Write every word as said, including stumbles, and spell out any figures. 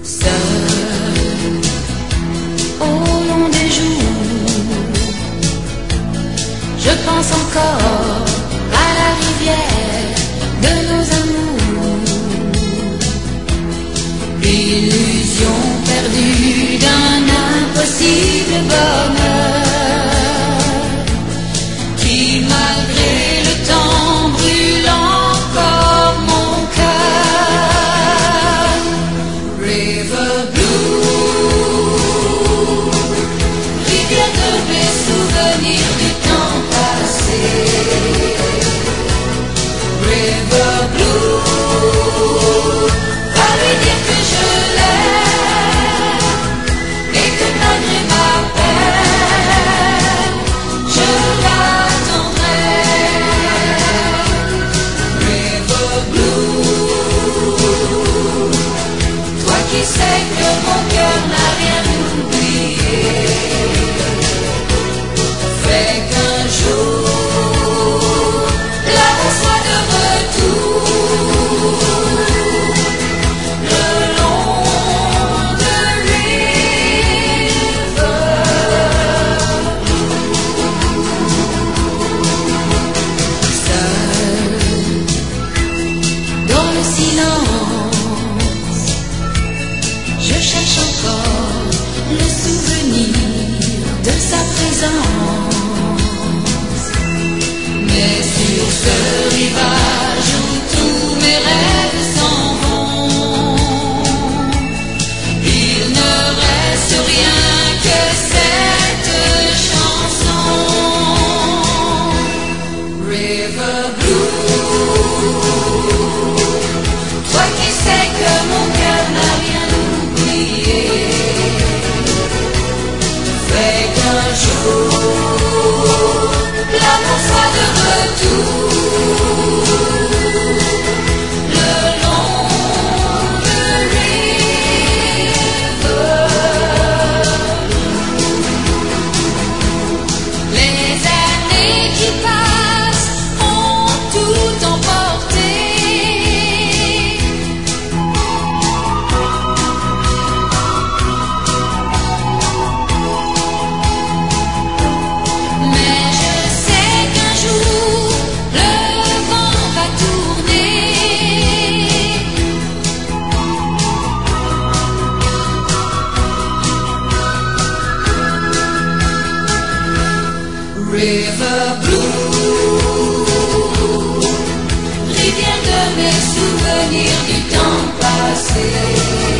Seul au long des jours, je pense encore à la rivière de nos amours, l'illusion perdue d'un impossible bonheur qui, malgré le temps, brûle encore mon cœur. River Blue, rivière de mes souvenirs du temps passé. River Blue, va lui dire que je l'aime et que malgré ma peine, je l'attendrai. River Blue, toi qui sais que mon cœur n'a rien oublié, fais qu'un jour l'amour soit de retour le long de River Blue. Seul dans le silence, je cherche encore le souvenir de sa présence. Mais sur ce rivage où tous mes rêves s'en vont, il ne reste rien que cette chanson. River Blue, toi qui sais que mon cœur n'a rien oublié, fais qu'un jour l'amour soit de retour le long de River Blue. Les années qui passent ont tout emporté, mais je sais qu'un jour le vent va tourner. River Blue, rivière de mes souvenirs du temps passé.